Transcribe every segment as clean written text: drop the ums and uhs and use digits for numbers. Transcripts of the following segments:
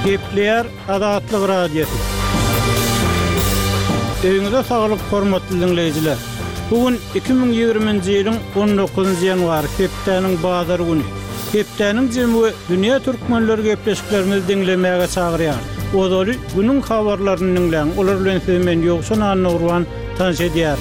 Gepler Adatlyk radiosu. Öňüňizde saglyk hormatly dinleýijiler. Bugün 2020-nji ýylyň 19-njy ýanwary hepdeniň bazar güni. Hepdeniň jemgy dünýä türkmenleri gepleşiklerini dinlemäge çagyrýar. Odaly günüň habarlaryny dinleň, olar bilen men ýoksan anurwan tanış edýär.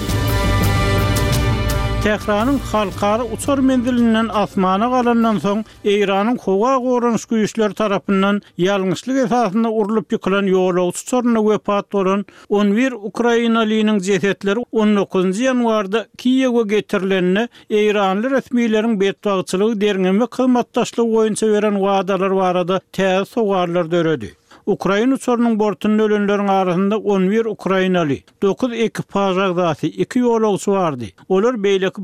Tehranyň halkary uçar mendilinden asmana galandan soň Iranyň howa gorunç güýçleri tarapyndan ýalňyşlyk esasynda urulyp ýykylan ýolagçy soruna wepat bolan 11 Ukrainalynyň jesetleri 19-njy ýanwarda Kiýewge getirilenine Iranly resmiýetleriniň betbagçylygy derňeme kymmatdaşlygy boýunça beren wadalar barada täze sowarlar döredi. Ukraina uçurunyň bortunda ölenleriň arasynda 11 Ukrainaly, 9 ekipaj agdaty, 2 ýolagçy bardy. Olar beýleki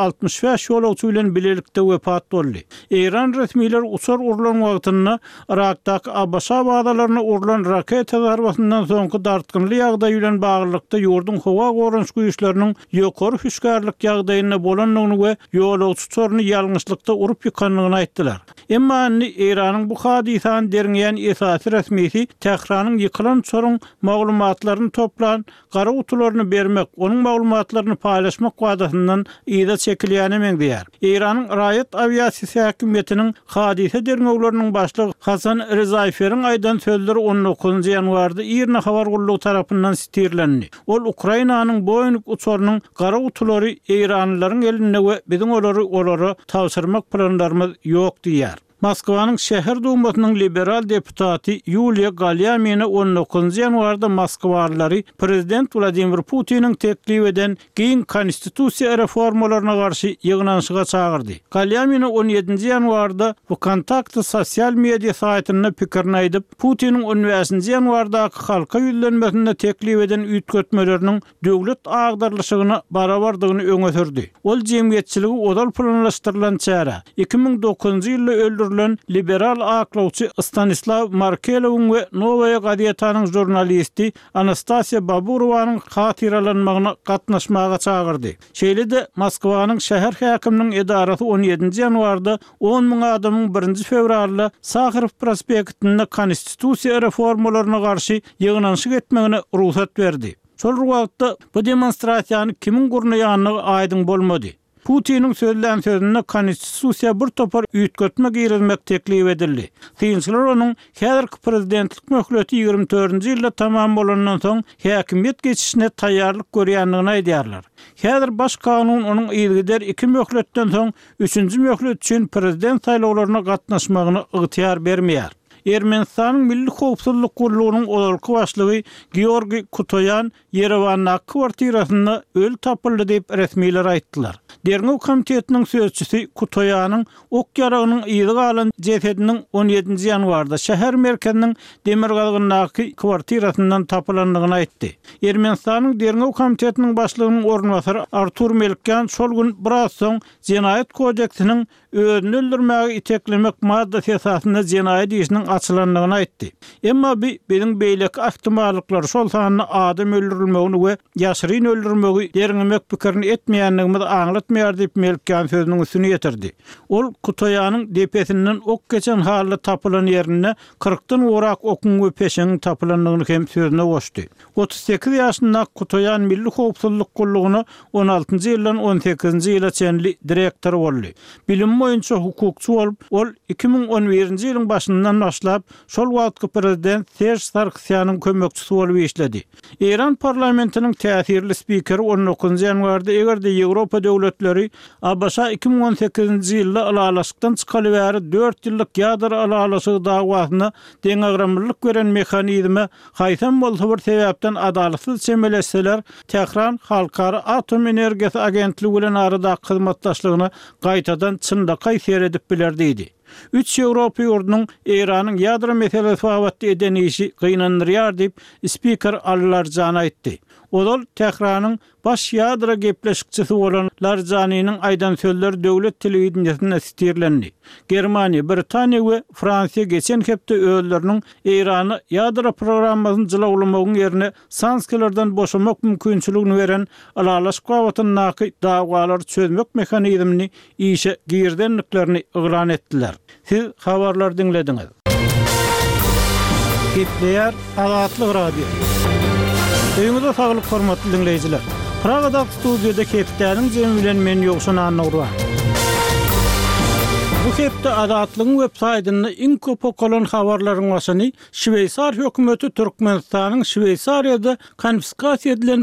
165 ýolagçy bilen bilelikde wepat boldy. Iran resmiýetleri uçur urulan wagtynda Irakdaky Abasa badalaryna urulan raketa zarbasyndan soňky dartgynly ýagdaý bilen baglykda ýurdun howa gorunç güýçleriniň ýokary hüsgarlyk ýagdaýyna bolanlygyny we ýolagçy uçuruny ýalňyşlykda urup ýykanlygyny aýtdylar. Emma Iranyň bu hadisany derňeýän esasy resmi Tehranyň ýykylan sorun maglumatlaryny toplan, gara utularyny bermek, onuň maglumatlaryny paýlaşmak wagtyndan ýa-da çekilýän emekdiýär. Iranyň Raýat aviasiýa häkimetiniň hadise derňegleriniň başlygy Hasan Rezaýferiň aýdan sözleri 19-njy ýanwarda Irna habar gullugy tarapyndan stirlendi. Ol Ukrainanyň boýunluk uçurunyň gara utulary Iranlylaryň elinde we biziň olary tawsyrmak planlarymyz ýok diýär. Moskwanyň şäher dumatynyň liberal deputaty Yuliya Galyamina 19-njy ýanwarda Moskwalylary prezident Vladimir Putiniň teklip eden giň konstitusiýa reformalaryna garşy ýygnanşyga çagyrdy. Galyamina 17-nji ýanwarda bu kontakt sosial media saýtyna pikirini aýdyp, Putiniň 15-nji ýanwardaky halka ýüzlenmesinde teklip eden üýtgetmeleriniň döwlet agdarlyşygyna barabardygyny öňe sürdi. Ol jemgyýetçiligi odal planlaşdyrylan çäre 2009-njy ýylda liberal aklawçy Stanislav Markelowyň we Novaya gazetanyň jurnalisti Anastasiya Baburowanyň hatiralanmagyna gatnaşmaga çagyrdy. Şeýle-de Moskwanyň şäher häkiminiň edarasy 17-nji ýanwarda 10 000 adamyň 1-nji fevralda Sakharov prospektinde konstitusiýa reformalaryna garşy ýygnanşyk etmegine ruhsat berdi. Şol wagtda bu demonstrasiýany kimin gurnaýanyny aýdyň bolmady. Putiniň sözünde konstitusiýa bir topar üýtgetme girilmek teklip edildi. Synçylar onuň häzirki prezidentlik möhleti 24-nji ýylda tamam bolandan soň häkimiýet geçişine taýýarlyk görýändigini aýdýarlar. Häzir baş kanun onuň ýylgyder 2 möhletden soň 3-nji möhlet üçin prezident saýlawlaryna gatnaşmagyna ygtyýar bermeýär. Ermenistanyň Milli Howpsuzlyk Gurulunyň olarky başlygy Georgiy Kutoyan Yerewanyň kwartirasynda öl tapyldy diýip resmiýetler aýtdylar. Derňew komitetiniň sözçüsi Kutoyanyň ok ýaragynyň ýyly galan jesetiniň 17-nji ýanwarda şäher merkeziniň Demirgalgyndaky kwartirasyndan tapylandygyny aýtdy. Ermenistanyň Derňew komitetiniň başlygynyň ornwasary Artur Melkan şol gün biraz soň Jenaýat kodeksiniň özüni öldürmäge iteklemek maddasy esasynda jenaýat işiniň açylandygyny aýtdy. Emma biziň beýleki ähtimallyklary şol sanyny adam öldürilmegini we ýaşyryn öldürmegi derňemek pikirini etmeýänligimizi aňlatmaýar diýip Melkan sözüniň üstüne ýetirdi. Ol Kutoyanyň depesinden ok geçen halda tapylan ýerine 40-dan orak okun we peşeň tapylandygyny hem sözüne goşdy. 38 ýaşynda Kutoyan Milli Howpsuzlyk Gurulugyny 16-njy ýyldan 18-nji ýyla çenli direktor boldy. Bilim boýunça hukukçy bolup, ol 2011-nji ýylyň başyndan başlap şol wagtky prezident Serj Sargsyan'yň kömekçisi bolup işledi. Iran parlamentiniň täsirli spikeri 19-njy ýanwarda egerde Ýewropa döwletleri Abasa 2018-nji ýylda alalaşykdan çykaly bäri 4 ýyllyk ýadar alalaşygy dagwasyna deňagramlyk beren mehanizmi haýsam bolsa bir sebäpden adalatsyz çemeleseler, Tehran halkary atom energiýasy agentligi bilen arada hyzmatdaşlygyny gaýtadan çyndaky seredip bilerdi. 3 Ýewropa ýurdunyň Iranyň ýadro meselesi babatda eden işi gynandyrýar diýip spiker Al-Larjani aýtdy. Odal Tehranyň baş ýadro gepleşikçisi bolan Larjanynyň aýdan sözleri döwlet telewizionyna stirlendi. Germaniýa, Britaniýa we Fransiýa geçen hepde özleriniň Irany ýadro programmasyny jylawlamagyň ýerine sanksiýalardan boşamak mümkinçiligini beren alalaş gawatyny dagwalary çözmek mehanizmini işe girdenliklerini ýylan etdiler. Siz habarlar dinlediňiz. Gepleyer Azatlyk Radio. Öňüňizde saglyk hormatly dinleýijiler. Pragada studiýada Keptäniň jemi bilen men ýokşan anagura. Bu hepde Azatlygyň web saýtyny iň köp okulan habarlaryň başyny Şweýsar hökümeti Türkmenistanyň Şweýsariýada konfiskasiýa edilen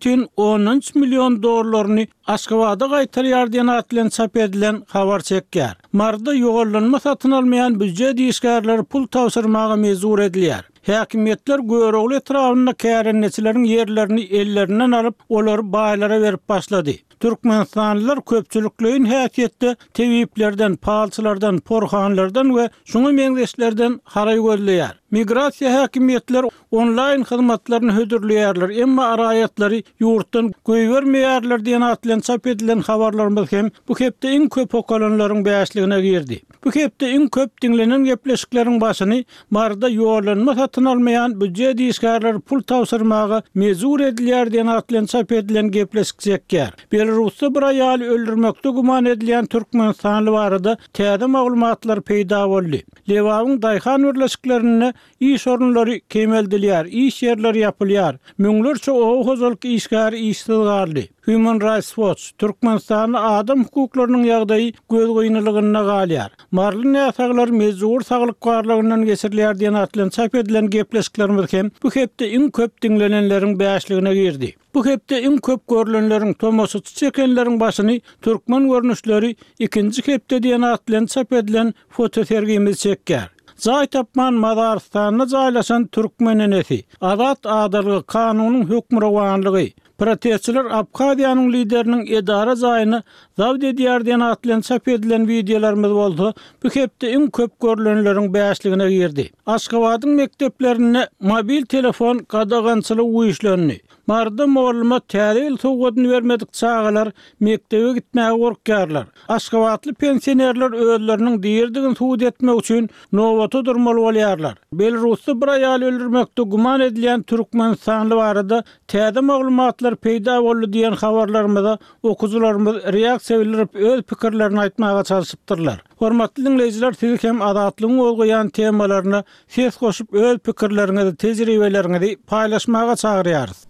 1,13 milyon dolarlaryny Aşgabatda gaýtarýar diýen atlan çap edilen habar çekýär. Marda ýogallanma satyn almaýan büdje diýişgärleri pul tawsyrmaga mezur edilýär. Häkimetler göregli etrawyna kärenneçileriň yerlerini ellerinden alyp olary baýlara berip başlady. Türkmenistanlylar köpçülikliň häsiýetde tebiplerden, palçylardan, porhanlardan we şuňa meňzeşlerden haray gözleýär. Migrasiýa häkimetler onlaýn hyzmatlaryny hödürleýärler, emma araýatlary ýurtdan goýbermeýärler diýen atlan çap edilen habarlarymyz hem bu hepde iň köp okalanlaryň bäşligine girdi. Bu hepde iň köp dinlenen gepleşikleriň başyny marda ýolanma satyn almaýan büdje diýişgärleri pul tawsyrmaga mezur edilýär diýen atlan çap edilen gepleşik çekýär. Belarusda bir aýaly öldürmekde guman edilen Türkmenistanly barada täze maglumatlar peýda boldy. Lewawyň daýhan birleşiklerine iş orunlary kemeldilýär, iş yerleri ýapylýar. Müňlerçe ow hozalky işgär işsiz galdy. Human Rights Watch Türkmenistanyň adam hukuklarynyň ýagdaýy göz goýunlygyna galýar. Marly näsaglar mezur saglyk garlygyndan geçirilýär diýen atlan çap edilen gepleşiklerimiz hem bu hepde iň köp dinlenenleriň bäşligine girdi. Bu hepde iň köp görülenleriň tomoşy çekenleriň başyny türkmen görnüşleri ikinji hepde diýen atlan çap edilen foto sergimiz çekýär. Zaý tapman Madaristanyna jaýlaşan türkmenenesi, adat adalygy, kanunyň hökmürawanlygy, protestçiler Abxaziýanyň lideriniň edara jaýyny zawd edýär diýen atlan çap edilen videolarymyz boldy. Bu hepde iň köp görülenleriň bäşligine girdi. Aşgabatyň mekdeplerine mobil telefon gadagançylyk uýuşlaryny, marda molluma täze sowgatyny bermedik çağalar mektebe gitmäge gorkýarlar. Aşgabatly pensionerler özleriniň diýerdigini suwd etmek üçin nowata durmaly bolýarlar. Belarusda bir aýaly öldürmekde guman edilen Türkmenistanly barada täze maglumatlar peýda boldy diýen habarlarymyza okuwçylarymyz reaksiýa bildirip öz pikirlerini aýtmaga çalışypdyrlar. Hormatly dinleýijiler, siz hem adatlygyň bolýan temalaryna ses goşup öz pikirleriňizi, tejribeleriňizi paýlaşmaga çagyrýarys.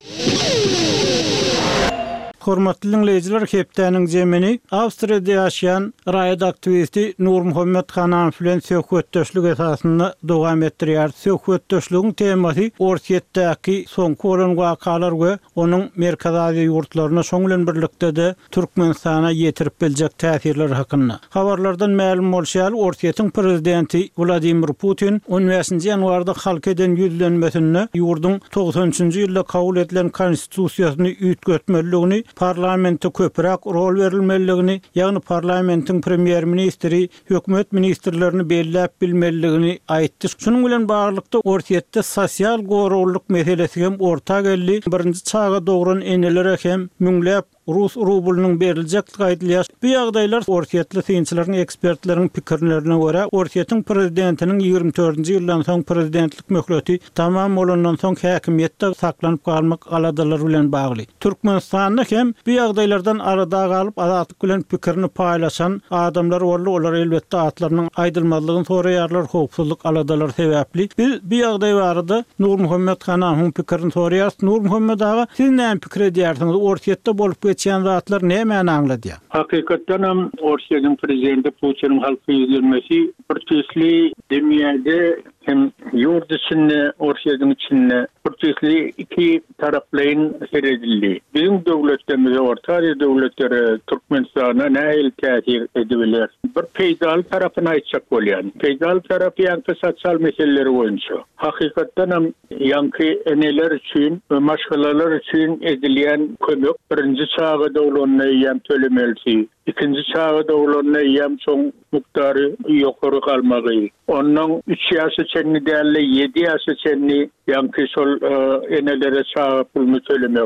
Hormatly dinleýijiler, Keptäniň jemini Awstriýada ýaşaýan raýat aktivisti Nur Muhammed Hanan bilen söhbetdeşlik esasynda dowam etdirýär. Söhbetdeşligiň temasy Orsiýetdäki soňky bolan wakalar we onuň Merkez Aziýa ýurtlaryna şoň bilen birlikde de Türkmenistana ýetirip biljek täsirler hakynda. Habarlardan ma'lum bolýar, Orsiýetiň prezidenti Vladimir Putin 15-nji ýanwarda halk eden ýüzlenmesini ýurduň 90-njy ýylda kabul edilen konstitusiýasyny üýtgetmeligini, parlamentde köpürak rol verilmeligini, ýagny parlamentiň premier ministri, hökümet ministrlerini belläp bilmeligini aýtdy. Şunuň bilen baglykda Orsiýetde sosial goruluk meselesi hem orta geldi. Birinji çağa dogran eneler hem müňläp Rus rublunyň beriljek gaýdylýar. Bu ýagdaýlar Orsiýetli synçylaryň, ekspertleriň pikirlerine görä Orsiýetiň prezidentiniň 24-nji ýyldan soň prezidentlik möhleti tamam bolandan soň häkimetde saklanyp galmak aladalar bilen bagly. Türkmenistanda hem bu ýagdaýlardan arada galyp azatlyk bilen pikirini paýlaşan adamlar boldy. Olar elbetde atlarynyň aýdylmalygyny soraýarlar, howpsuzlyk aladalar sebäpli. Biz bu ýagdaý barada Nur Muhammed Hanaň pikirini soraýar. Nur Muhammed aga, siz näme pikir edýärsiňiz? Orsiýetde bolup geçen zatlar näme anladyar? Hakykatdan hem Orsiýanyň prezidenti Putin'in halky ýüzlenmesi protestli dünýäde hem ýurt içinde, Orsiýanyň içinde protestli iki taraplaryň seredildi. Bizim döwletlerimiz, Orta Aziýa döwletleri Türkmenistana näil täsir ediler? Bir peýdal tarapyna aýtsak bolýan. Peýdal tarapy ýa-da sosial meseleleri boýunça. Hakykatdan hem ýanky eneler üçin, maşgalalar üçin edilýän kömek birinji çağa dowlanyna ýam tölemelisi, ikinji çağa dowlanyna ýam çoň miqdary ýokary galmagy. Onuň 3 ýaşy çenni däli 7 ýaşy çenni Yankı sol enelere çağıp bunu söylemek.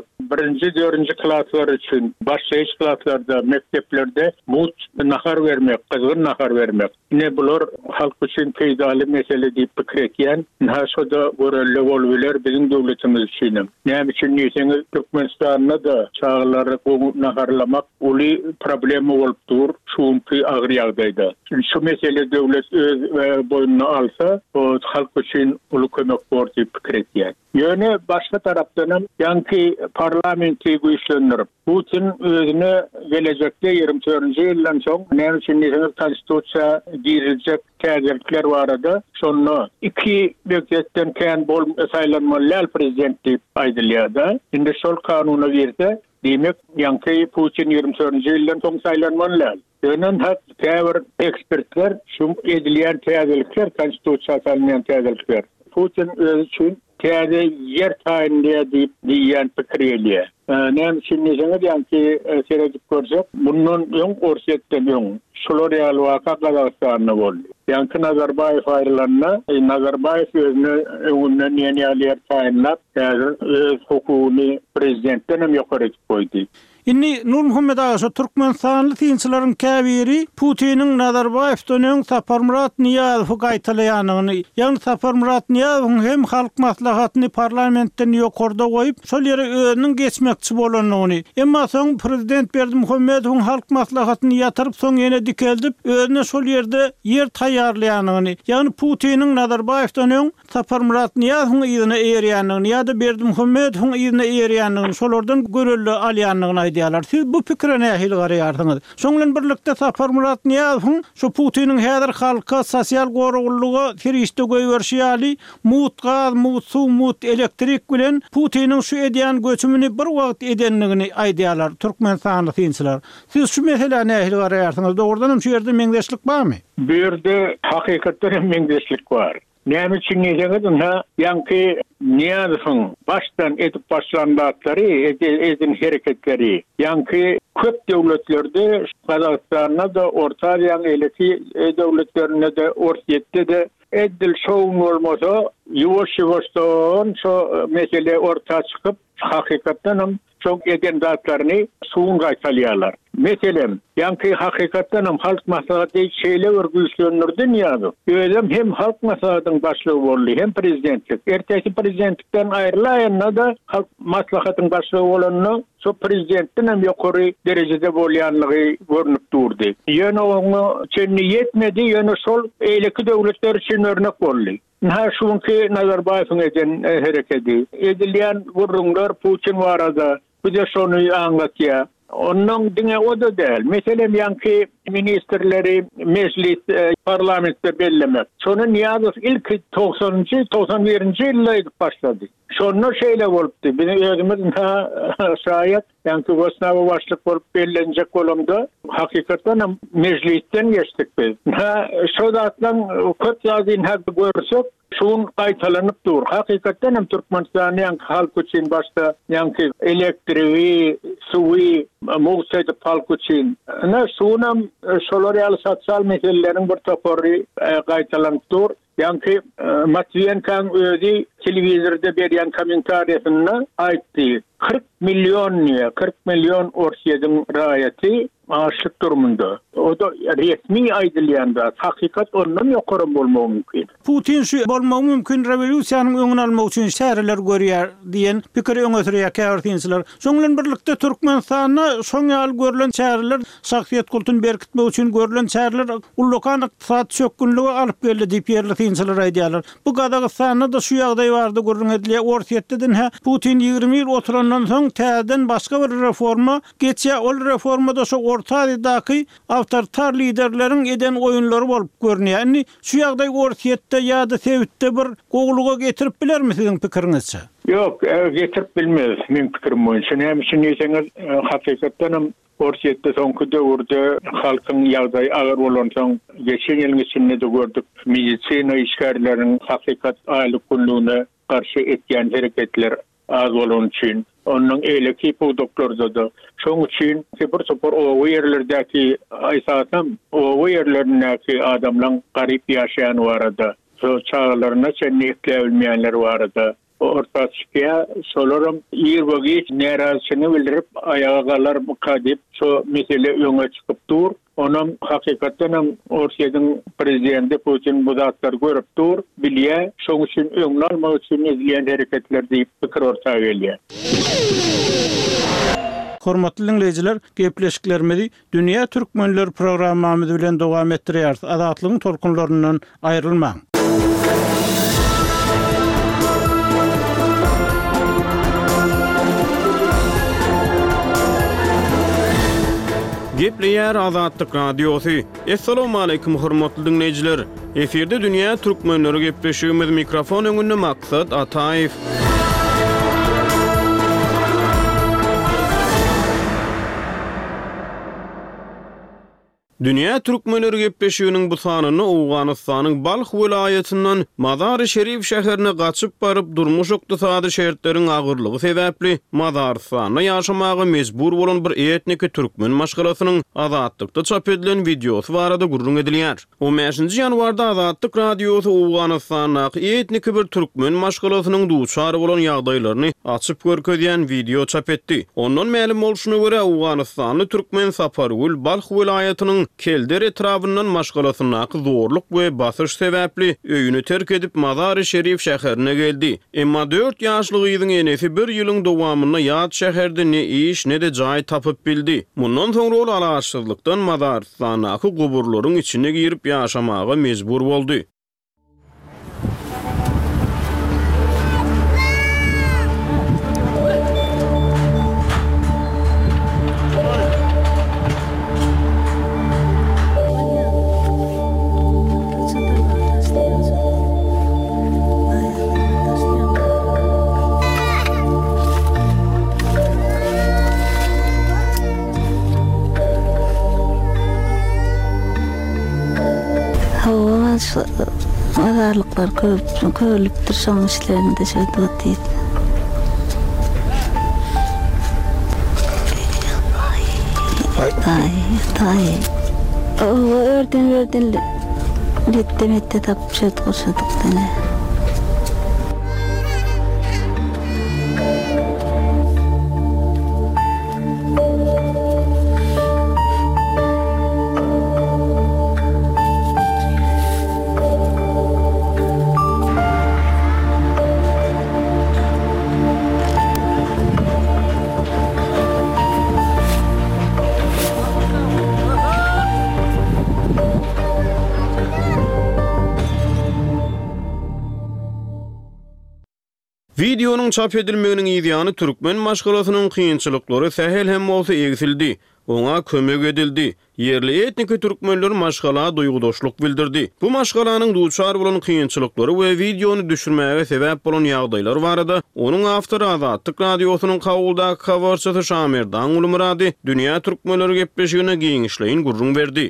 1-4 klaslar için başlayış klaslarda, mekteplerde mut nahar vermek, kızgın nahar vermek. Ne bulur halk için faydalı mesele deyip fikir etken, naşoda görüllü olbiler bizim devletimiz için. Ne için neseniz Türkmenistan'da da çağları naharlamak uli problemi olup dur, şunki ağır yağdaydı. Şu mesele devlet öz boynuna alsa, o halk için ulu kömek var deyip fikir etken. Yöne başka taraftan yankı parlamenti güçlendirip Putin özüne gelecekte 24. yıldan son ne için neseniz konstitusiya girilecek tezirlikler vardı. Sonra iki büyükletten kendi saylanmalı prezident deyip aydılıyada. Şimdi sol kanuna girdi. Demek yankı Putin 24. yıldan son saylanmalı. Dönen hak tevr ekspertler şu edilen tezirlikler konstitusiya sayılmayan tezirlikler. Putin öz için teyze yer tayinliğe deyip diyen fikriyle. Nem şimdi yankı seyredip görsek, bunun yok orsiyetten yok. Şoloriyal vaka Kazakistan'na oldu. Yankı Nazarbayev ayrılanına, Nazarbayev özünün yeni aliyar tayinlap, öz hukukunu prezidentten hem yukarı koydu. Inni Nur Muhammed Ağa Türkmenistanlı tinçilerin käbiri Putin'in Nazarbayev'den Saparmurat Niyazov'u gaýtalaýanyny, ýani Saparmurat Niyazow hem halk maslahatyny parlamentden ýokarda goýup, şol ýere özüniň geçmekçi bolanyny, emma soň prezident Berdimuhammedowyň halk maslahatyny ýatyryp soň ýene dikeldip, özüne şol ýerde yer taýýarlaýanyny, ýani Putin'in Nazarbayev'den Saparmurat Niyazowyň ýygyna erýanyny, ýa-da Berdimuhammedowyň ýygyna erýanyny, şolardan görüllü alýanyny Siz bu pikre nähil garaýarsynız? Şoňlan birlikde Saparmurat Niyazow şu Putiniň häzir halka sosial goruglygy firişde goýberşýäli mut gaz, mut suw, mut elektrik bilen Putiniň şu edýän göçümini bir wagt edenligini aýdýarlar Türkmenistanly tinçiler. Siz şu mesele nähil garaýarsyňız? Dogrudan şu ýerde meňdeşlik barmy? Bu ýerde hakykatda meňdeşlik bar. Näme üçin näçe yankı Niyazow'un baştan edip başlandatları, edin hareketleri, yankı köp devletlerde, Kazakistan'da da, Orta Asya'nın eleti devletlerine de, Ortiyette de edil şoğun olmasa, yavaş-yavaştan şu mesele ortaya çıkıp, hakikaten çok eden zatlarını suğun gaytalıyorlar. Mesela yankı hakikaten halk maslahatı şeyle örgüslenirdi Niyazow. Özüm hem halk maslahatının başlığı oldu hem prezidentlik. Ertesi prezidentlikten ayrılayanına da halk maslahatının başlığı olanına so prezidentten hem yukarı derecede bolyanlığı görünüp durdu. Yöne onu çenni yetmedi, yöne sol eyleki devletler için örnek oldu. Şunki Nazarbayev'in eden hareketi. Edilen vurumlar Putin var arada. Bir de şunu anlatıyor. Onun dine o da değil. Mesela yankı ministerleri meclis, parlamentler bellemek. Sonra Niyazow ilk 91. yılda başladı. Sonra şeyle olupdu. Benim özümüz şayet yankı Vosnava başlık olup bellenecek olumda hakikaten meclisten geçtik biz. Şodatlan köt yazın hakkı görsek şun kaytalanıp dur. Hakikaten hem Türkmenistan'ın yankı halk için başta yankı elektriği, suyu, muğsaydı halk için. Şunam şoloriyal sosyal meselelerin bir toparı kaytalanıp dur. Yankı Matviyenkan özü televizörde berýän kommentariyasına aýtdy. 40 milyon Orsiýanyň raýaty açlyk durumunda. O da resmi aýdylýanda hakikat ondan ýokary bolmagy mümkin. Putin şu bolmagy mümkin rewolýusiýanyň öňüni almak üçin şäherler görýär diýen pikir öňe sürýär käwirtinçiler. Şoňlan birlikde Türkmenistana şoň ýaly görülen şäherler şahsiýet kulturyny berkitmek üçin görülen şäherler ullukan ykdysat çökünligi alyp geldi diýip ýerlikçiler aýdýarlar. Bu Kazakystanda da şu ýagdaý bardy görülen edilýär. Orsiýetden Putin 20 ýyl oturandan soň täzeden başga bir reforma geçýär. Ol reformada şu Orta Asya'daky awtoritar liderleriň eden oýunlary bolup görünýär. Indi şu ýagdaý Orsiýetde ýa-da Sewitde bir gogluga getirip bilermi siziň pikiriňizçe? Yok, getirip bilmez men pikirim boýunça. Näme üçin diýseňiz, hakykatdan Orsiýetde soňky döwürde halkyň ýagdaýy agyr bolan soň geçen ýylyň içinde de gördük. Medisina işgärläriniň hakykat aýlyk günlüğüne garşy etýän hereketler az bolan üçin. Onun eyleki bu doktorda da. Şoň üçin bir sopor o ýerlerdäki aýsasam, o ýerlerdäki adamlaryň garyp ýaşaýan barada. So çağlarına çenlikle bilmeyenler vardı. ortaçıya solaram ýerwegi nerasyny bildirip ayagalar mukadip şu mesele öňe çykyp dur. Onun hakikaten Orsiýanyň prezidenti Putin bu zatlar görüp dur, bilýär, şoň üçin öňüne almak üçin edilýän hereketler diýip pikir ortaga gelýär. Hormatly dinleýijiler, gepleşiklerimizi Dünýä Türkmenleri programmamyz bilen dowam etdirýär. Azatlygyň tolkunlaryndan aýrylmaň. Gepleýär Azatlyk Radiosu. Assalamu alaykum hormatly dinleýijiler. Eferde Dünýä Türkmenleri gepleşigimiz mikrofon öňünde Maksat Ataýew. Dünýä Türkmenleri gepleşiginiň bu sanyny Awganystanyň Balx welaýatynyň Mazar-ı Şerif şäherine gaçyp baryp durmuş ykdysady şertleriň agyrlygy sebäpli Mazarstanda ýaşamagy mejbur bolan bir etnik türkmen maşgalasynyň Azatlykda çap edilen videosy barada gurrun edilýär. 15-nji ýanwarda Azatlyk Radiosu Awganystanyň etnik bir türkmen maşgalasynyň duçary bolan ýagdaýlaryny açyp görkezýän video çap etdi. Ondan ma'lum bolşuny görä Awganystanly türkmen Sapargul Balx welaýatynyň Kelder etrafından maşgalasyna zorluk we basyş sebäpli öýüni terk edip Mazar-ı Şerif şäherine geldi. Emma 4 ýaşlyk ýylyň enesi bir ýylyň dowamyna ýat şäherde ne iş ne de jaý tapyp bildi. Mundan soňra ol alaçsızlykdan Mazarstanyň guburlaryň içine girip ýaşamaga mejbur boldy. Mazarlıklar köylüpdür, şoň işlerinde şöyle öteydi. Tay. O ördün ritmette tapıp şöyle koşadık dene. Videonun çap edilmeginiň ýa-da türkmen maşgalasynyň kynçylyklary sähel hem bolsa egsildi. Oňa kömek edildi. Yerli etnik türkmenler maşgala duýgudaşlyk bildirdi. Bu maşgalanyň duçar bolan kynçylyklary we videonu düşürmäge sebäp bolan ýagdaýlar barada onuň awtory Azatlyk Radiosynyň kawuldaky habarçysy Şamerdan Ulumurady Dünýä Türkmenleri gepleşigine giňişleýin gurrun berdi.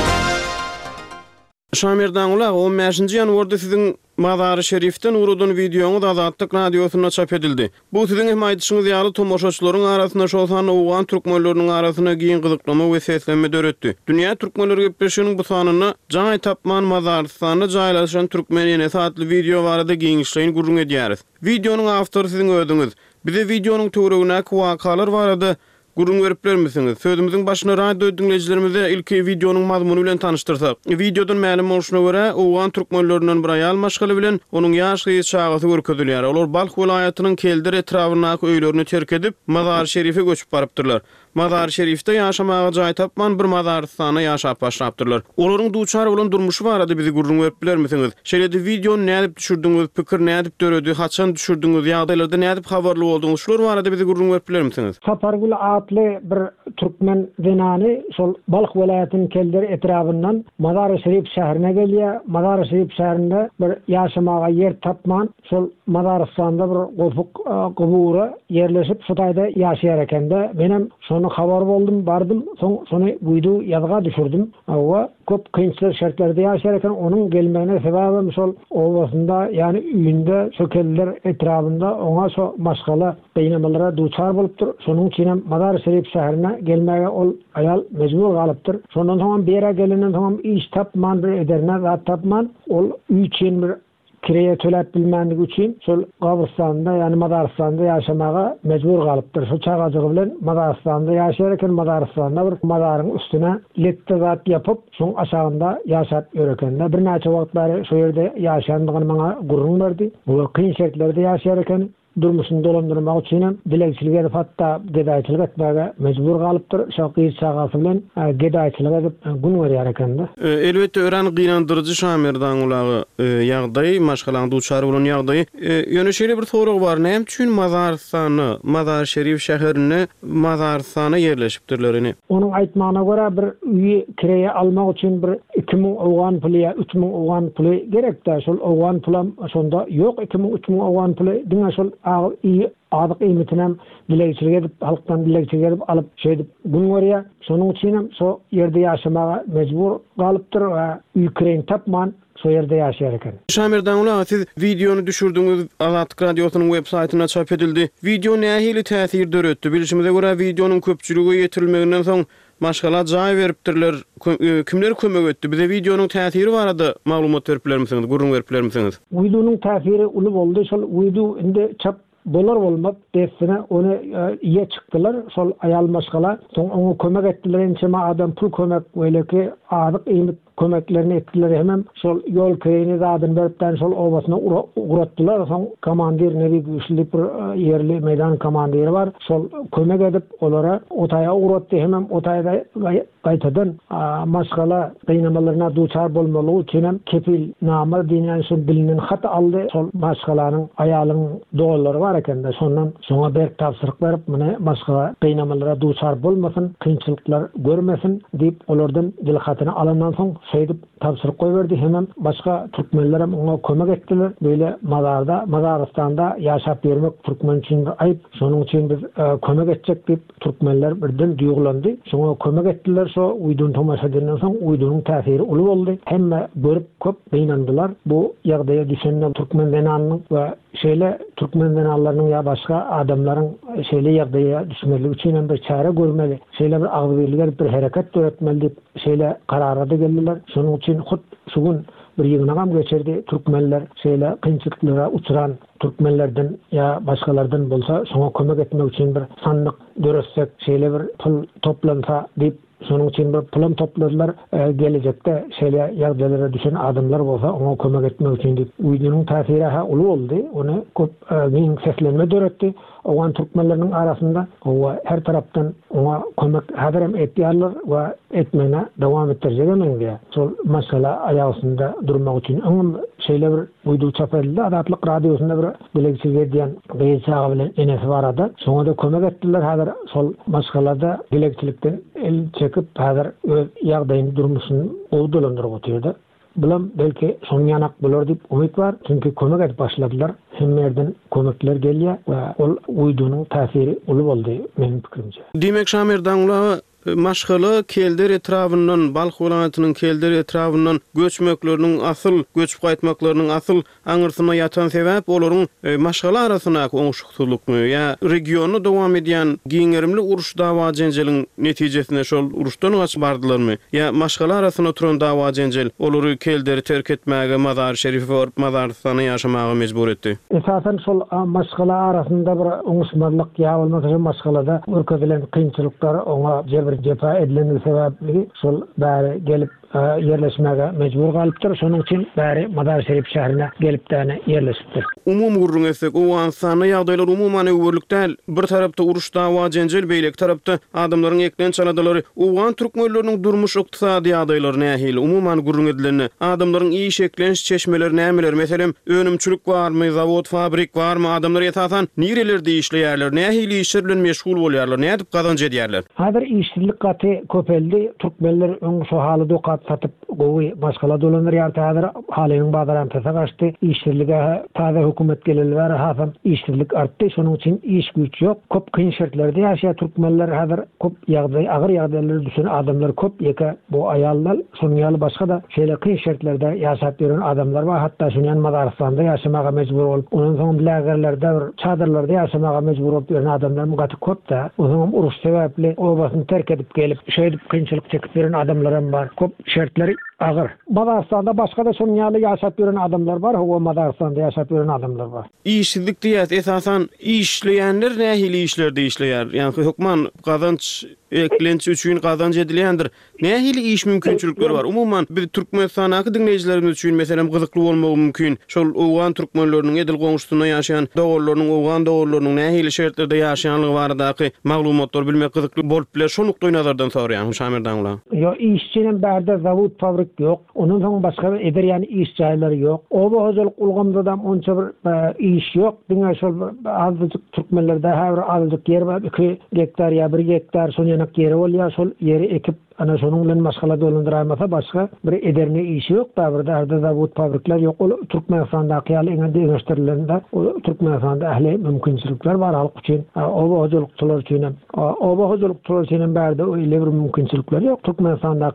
Şamerdan ula 15-nji ýanwarda siziň Mazar-ı Şerifden urudan videoňuz Azatlyk Radiosyna çap edildi. Bu siziň hem aýdyşyňyz ýaly tomoşaçylaryň arasynda şol sany Awgan türkmenleriniň arasyna giň gyzyklama we seslenme döretdi. Dünýä Türkmenleri gepleşiginiň bu sanyny jaý tapman Mazarstanda jaýlaşan türkmen enesi adly video barada giňişleýin gurrun edýäris. Videonuň awtory siziň özüňiz. Bize videonuň töweregine wakalar barada gurrun beripler misiniz? Sözümüzün başına radio dinleyijilerimize ilki videonun mazmunu bilen tanıştırsak. Videodan ma'lum bolşuna görä, Awgan türkmenlerinden bir aýal maşgaly bilen onuň ýaşly çagasy görkezilýär. Olar Balx welaýatynyň Kelder etrawynaky öýlerini terk edip Mazar-ı Şerife göçüp barypdyrlar. Mazar-ı Şerifde ýaşamaga jaý tapman bir Mazarstana ýaşap başlapdyrlar. Olaryň duçar bolan durmuşy barada bizi gurrun beripler misiniz? Şeýle videonu nädip düşürdiňiz, pikir nädip döredi, haçan düşürdiňiz, ýagdaýlarda nädip habarly boldyňyz? Şular barada bizi gurrun beripler misiniz? Sapargul adly bir türkmen zenany şol Balx welaýatynyň Kelder etrafyndan Mazar-ı Şerif şäherine gelýär. Mazar-ı Şerif şäherinde bir ýaşamaga ýer tapman, şol Mazarstanda bir gopuk gubura yerleşip şutaýda ýaşaýar ekende. Benim şonu habar boldum, bardım, şonu buydu ýazga düşürdüm. Awa köp kynçylyk şertlerde ýaşaýar eken, onuň gelmegine sebäbim şol owasynda, ýani üýünde şökeller etrafynda oňa şo maşgala beýnamalara duçar bolupdyr. Şonuň üçin Mazar-ı Şerif şäherine gelmege ol aýal mejbur galypdyr. Şondan soň bera gelenden soň iş tapman, bir ederne zat tapman, ol üçin bir kireye töläp bilmänligi üçin şol Gabristanda ýani Madaristanda ýaşamaga mejbur galypdyr. Şu çagadygy bilen Madaristanda ýaşar eken Madaristanda bir madaryň üstüne letde zat yapyp şoň aşagynda ýaşap ýöreken. Bir näçe wagtlar şu ýerde ýaşandygyny maňa gurrun berdi. Bu kyn şertlerde ýaşar eken. Durmuşyny dolandyrmak üçin bilekçilik edip hatda gedaýçylyk etmäge mejbur galypdyr. Şoky çagasy bilen gedaýçylyk edip gün berýär eken-de. Elbetde ören gynandyrjy Şamerdan ulagy ýagdaý, maşgalaň duçar bolan ýagdaý. Ýöne şeýle bir sorag bar. Näme üçin Mazaristany, Mazar Şerif şäherini Mazaristana ýerleşipdirlerini? Onuň aýtmagyna görä bir üýi kireýe almak üçin bir 2000 awgan puly, 3000 awgan puly gerekdi. Şol awgan pulam şonda ýok, 2000-3000 awgan puly diňe şol adyk iýmitinem bilegçilik edip, halkdan bilegçilik edip alyp şeýdip gün görýär. Şonuň üçin hem şo ýerde ýaşamaga mejbur galypdyr we üýkireň tapman şo ýerde ýaşaýar eken. Şamerdan ulagy siz videonu düşürdiňiz, Azatlyk radiosynyň web saýtyna çap edildi. Video nähili täsir döretdi? Bilişimize görä videonun köpçüligi ýetirilmeginden soň maşgala jaý beripdirler. Kimler kömek etdi? Bize videonun täsiri barada maglumat beriplermisiniz, gurrun beriplermisiniz? Videonun täsiri uly boldy. Şol video indi çap bolar bolmap desine onu iýe çykdylar. Şol aýal maşgala soň onu kömek etdiler. Ençeme adam pul kömek weleki adyk iýmit kömeklerini etdiler. Hemem şol ýol keýini zadyn beripden şol obasyna uratdylar. Soň komandir nebi güýçli bir ýerli meýdan komandiri bar. Şol kömek edip olara otaýa uratdy. Hemem otaýda gaýtadan maşgala gynamalaryna duçar bolmaly üçin kepil nama diýen şu bilinen hat aldy. Şol maşgalanyň aýalyň dogalary bar eken-de şondan soňa berk tapşyryk berip mene maşgala gynamalara duçar bolmasyn, kynçylyklar görmesin diýip olardan dilhatyny alandan soň şeýdip tapşyryk goýberdi. Hemem başga türkmenler hem ona kömek etdiler. Böyle Mazaristanda ýaşap ýörmek türkmen üçin aýyp. Şonuň üçin biz kömek etjek diýip türkmenler birden duýgulandy. Şoňa kömek etdiler. Şo uýdun tomaşa edilenden soň uýdunyň täsiri uly boldy. Hemme görüp köp beýnandylar. Bu ýagdaýa düşenden türkmen denanyň we şeýle türkmen denanlarynyň ýa başga adamlaryň şeýle ýagdaýa düşmeli üçin bir çare görmeli. Şeýle bir agzybirlik bir hereket döretmeli diýip şeýle kararada geldiler. Şonuň üçin hut şugun bir ýygnagam geçirdi. Türkmenler şeýle kynçylyklara uçuran türkmenlerden ýa başgalardan bolsa şoňa kömek etmek üçin bir sandyk döretsek, şeýle bir pul toplansa diýip şonuň üçin bir pulam topladylar. Gelecekde şeýle ýagdaýlara düşen adamlar bolsa ona kömek etmek üçin diýip uýdunyň täsiri uly boldy. Onu köp giň seslenme döretdi. Owan türkmenleriniň arasynda her tarapdan ona kömek hadarem etýärler we etmene dowam etdirjekler. Şol masala aýagynda durmak üçin öňüm şeýle bir uýdu çap edildi. Azatlyk radiosunda bir bilegçilik edýän beýçaga bilen enesi barada. Şoňa da kömek etdiler. Hazır şol maskalada bilegçilikden el çekip hazır öz ýagdaýyny durmuşyny owdalandyryp oturdy. Bulam belki son ýanak bolar diýip umyt bar. Çünki kömek edip başladylar. Hemmerden kömekler gelýär we ol uýdunyň täsiri uly boldy meniň pikirimçe. Demek Şamerdan ulagy maşgala kelder etrafından, Balk welaýatynyň kelder etrafından göçmekleriniň asyl, göçüp gaýtmaklarynyň asyl aňyrsyna ýatan sebäp olaryň maşgala arasyna oňuşuklukmy ýa regiony dowam edýän giňerimli uruş dawa jenjeliň netijesinde şol uruşdan gaçyp bardylarmy ýa maşgala arasyna turan dawa jenjel olary kelderi terk etmäge Mazar Şerife barıp Mazaristana ýaşamaga mejbur etdi. Esasen şol maşgala arasynda bir oňuşmarlyk ýa bolmasa maşgalada örkezelen kynçylyklar oňa cepa edilen sebäpli şol bäri gelip yerleşmäge mejbur galypdyr. Şonuň üçin bäri Mazar Şerif şäherine gelip däne yerleşipdir. Umum gurrun etsek, o ansany ýagdaýlar umumany öwürlükden bir tarapda uruş dawa jenjel beýlek tarapda adamlaryň eklen çaladylary, owan türkmenläriniň durmuş ykdysady ýagdaýlary nähili umumany gurrun edilenni, adamlaryň iş eklenş çeşmeler nämeler, meselem önümçülük barmy, zawod, fabrik barmy, adamlar ýetasan nirelerde işleýärler, nähili işler bilen meşgul bolýarlar, nädip gazanç edýärler. Hazır işçilik gaty köpeldi. Türkmenler öň şu haly dokat satyp gowy başgala dolanýar. Hazır halynyň bazaran tasagaşdy. İşçilige taze hökümet gelýär, hasam işçilik artdy. Şonuň üçin iş güç ýok. Köp kyn şertlerde ýaşaýar türkmenler. Hazır köp ýagdaý, agyr ýagdaýlary düşen adamlar köp. Ýeke bu aýallar, şonuň ýaly başga da şeýle kyn şertlerde ýaşap ýören adamlar bar. Hatda şunyň Mazaristanda ýaşamaga mejbur bolup, onuň soň lagerlerde, çadırlarda ýaşamaga mejbur bolup ýören adamlar mugaty köp da. Onuň uruş sebäpli obasyny terk edip gelip, şeýdip kynçylyk çekip ýören adamlar hem bar. Köp şertleri Agyr. Madarsanda başga da şonuň ýaly ýaşap ýören adamlar bar, o Madarsanda ýaşap ýören adamlar bar. İşsizlik diýät, esasan işleýänler nähili işlerde işleýär? Ýani hökman gazanç eklenç üçin gazanç edilýändir. Nähili iş mümkinçilikleri bar? Umuman bir Türkmenistanaky dinleýijilerimiz üçin meselem gyzykly bolmagy mümkin. Şol owgan türkmenläriniň edil goňşusuna ýaşaýan dogurlarynyň, owgan dogurlarynyň nähili şertlerde ýaşaýanlygy baradaky maglumatlar bilmek gyzykly bolup biler. Şonukly nazardan soraýan Şamirdan ulan. Yo işçinin bärde zawod, fabrik ýok. Onun soň başga bir eder ýani iş jaýlary ýok. Oba hojalyk ulgamda onça bir iş ýok. Diňe şol azdyk türkmenlerde her azdyk yer bar, 2 hektar ýa 1 hektar şoňanak ýeri bolýar, şol ýeri ekip ana şonuň bilen maşgala dolandyrmasa başga bir ederine işi ýok. Da bir zawod, fabrikler ýok. Ol Türkmenistanda ýaly eňe deňeşdirilerinde Türkmenistanda ähli mümkinçilikler bar halk üçin. Oba hojalykçylar üçin, oba hojalykçylar üçin bärde öýle bir mümkinçilikler ýok. Türkmenistanda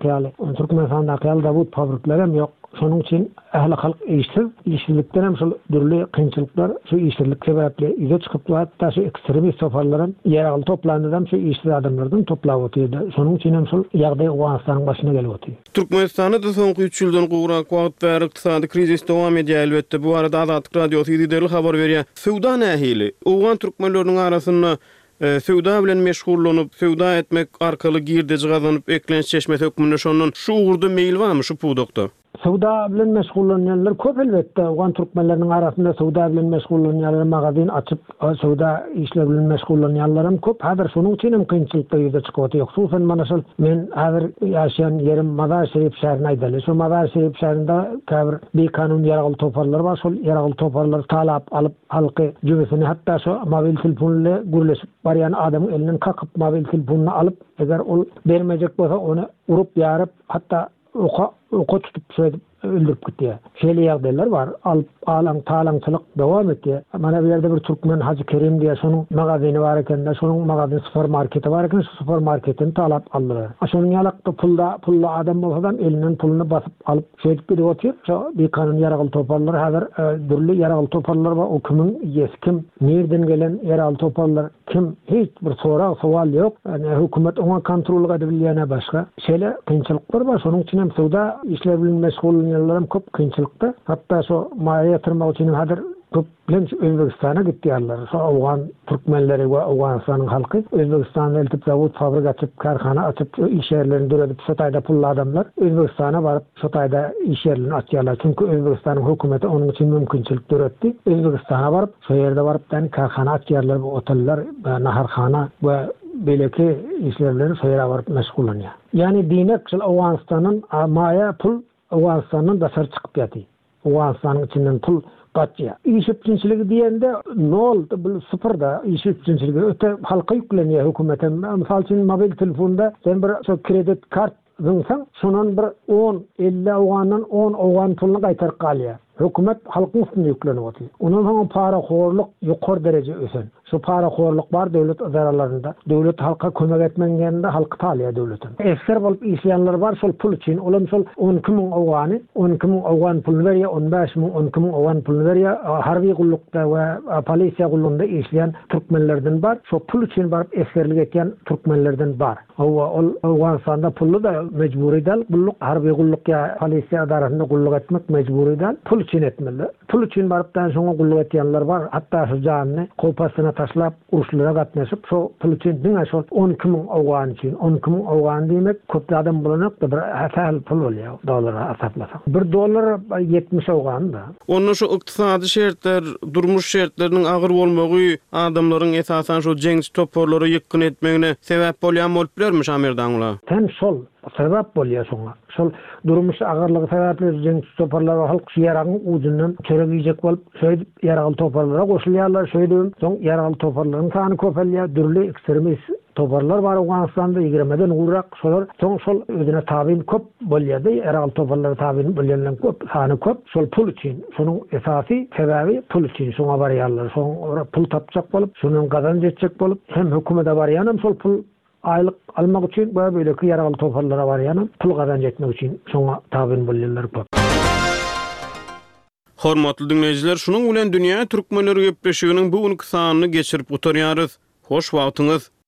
ýaly zawod, fabrikler hem ýok. Şonuň üçin ähli halk işsizlikden hem şol dürli kynçylyklar şu işsizlik sebäpli ýa çykyp hatda şu ekstremist soparlaryň ýeraly toplandydan şu işsiz adamlardan toplap otyrdy. Şonuň üçin hem şol ýagdaý Owganistanyň başyna gelip otyrdy. Türkmenistanda da soňky 3 ýyldan gowrak wagt we ykdysady krizis dowam edýär elbetde. Bu arada Azatlyk radiosu ýa-da habar berýär. Sowda nähili Owgan türkmenläriniň arasynda sowda bilen meşgullanyp, sowda etmek arkaly girdeji gazanyp eklenç çeşmesi hökmünde şonun şu uğurda meýil barmy şu pudokda? Sowda bilen meşgullanýanlar köp elbetde. Owgan türkmenläriniň arasynda sowda bilen meşgullanýanlar, magazin açyp sowda işler bilen meşgullanýanlar hem köp. Häzir şonuň üçin hem kynçylyklar ýüze çykyp otyrdy. Hususan mana şol men häzir ýaşaýan yerim Mazar Şerif şäherine aýdaly. Şu Mazar Şerif şäherinde käbir bir kanun ýaragyl toparlar bar. Şol ýaragyl toparlar talap alyp halky jübesini hatda şu mobil telefonla gürleşip barýan adamyň elinden kakyp mobil telefonuny alyp eger ol bermejek bolsa onu urup ýaryp hatda oka tutup söýdüp öldürüp gitdi. Şeýle ýagdaýlar bar. Talaňçylyk dowam etdi. Mana bu ýerde bir Türkmen Hacı Kerim diýe şonuň magazini bar eken, şonuň magazin supermarketi bar eken, şu supermarketin talap aldylar. Şonuň ýalakda pulda adam bolsa elinden pulunu basyp alyp söýdüp gidip otyr. Şu bir kanun ýaragyl toparlar, häzir dürli ýaragyl toparlar bar. O kimin ýeskim, nerden gelen ýaragyl toparlar, kim hiç bir sowal ýok. Hökümet oňa kontrol edip bilýäne başga. Şeýle kynçylyklar bar. Şonuň üçin hem sowda işler bilen meşgullanýanlar köp kynçylykda. Hatda şu maýa ýatyrmak üçin häzir köp bilen Özbekistana gitdiýärler. Şu Owgan türkmenleri we Owganistanyň halky Özbekistanda eltip zawod, fabrik açyp, karhana açyp, iş ýerlerini döredip şotaýda pully adamlar Özbekistana baryp şotaýda iş ýerlerini açýarlar. Çünki Özbekistanyň hökümeti onuň üçin mümkinçilik döretdi. Özbekistana baryp, şu ýerde baryp karhana açýarlar, bu oteller, naharhana we beleki işlerleri şeýle baryp meşgullanýar. Yani dinek Owganistanyň maýa pul Owganistanyň da çykyp ýaty. Owganistanyň içinden pul gaçýar. İş üçinçiligi diýende nol, sıfırda iş üçinçiligi öte halka ýüklenýär hökümete. Mysal üçin mobil telefonda sen bir şu kredit kart zıngsan, şonan bir 10-50 Owgandan 10 Owgan pulunu gaýtaryp galýar. Hökümet halkyň üstüne ýüklenip otyrdy. Onuň soň paraxorlyk ýokary derejede ösen. Şu paraxorlyk bar döwlet idaralarynda. Döwlet halka kömek etmegende halky talýar döwletin. Eser bolup işleýänler bar şol pul üçin. Olam şol 12.000 Owgany, 12.000 Owgan pul berýär, 15.000, 12.000 Owgan pul berýär. Harby gullukda we polisiýa gullugynda işleýän türkmenlerden bar. Şol pul üçin baryp eserlik etýän türkmenlerden bar. Owganistanda pullu da mecburi dal. Gulluk harby gulluk ýa polisiýa idarasynda gulluk etmek mecburi dal. Pul üçin etmeli. Pul üçin barypdan soňra gulluk etýänler bar. Hatda şu janyny kolpasyna taşlap uruşlara gatnaşyp şu pul üçin diňe şol 12.000 Owgan üçin 12.000 Owgan diýmek köp adam bulanyp da bir hasal pul bolýar dollara asaplasak. $1 70 Owgan da. Onun şu ykdysady şertler, durmuş şertleriniň agyr bolmagy adamlaryň esasan şu jeňç toporlary ýykyn etmegine sebäp bolýan bolup bilermi Şamirdan ulan? Hem şol sebäp bolýar şoňa. Şol durmuş agyrlygy sebäpli jeňç toporlar halk ýaragyň uzundan çörek ýejek bolup şöýdüp ýaragyl toporlara goşulýarlar, şöýdüp soň ýaragyl toporlaryň sany köpelýär, dürli ekstremist toparlar var Owganistanda 20den urak şolar şol özüne tabiin köp bolýardy. Ýaragyl toparlara tabiin bolýanlar köp, sany köp. Şol pul üçin, şonuň esasy sebäbi pul üçin şoňa barýarlar. Şoň pul tapjak bolup, şonuň gazan jetjek bolup, hem hökümete barýan, şol pul aylık almak üçin böyle ýaragyl toparlara barýan, pul gazan jetmek üçin şoňa tabiin bolýanlar köp. Hormatly dinleýijiler, şunuň bilen dünýä türkmenleri gepleşiginiň bu sanyny geçirip oturýarys. Hoş wagtyňyz.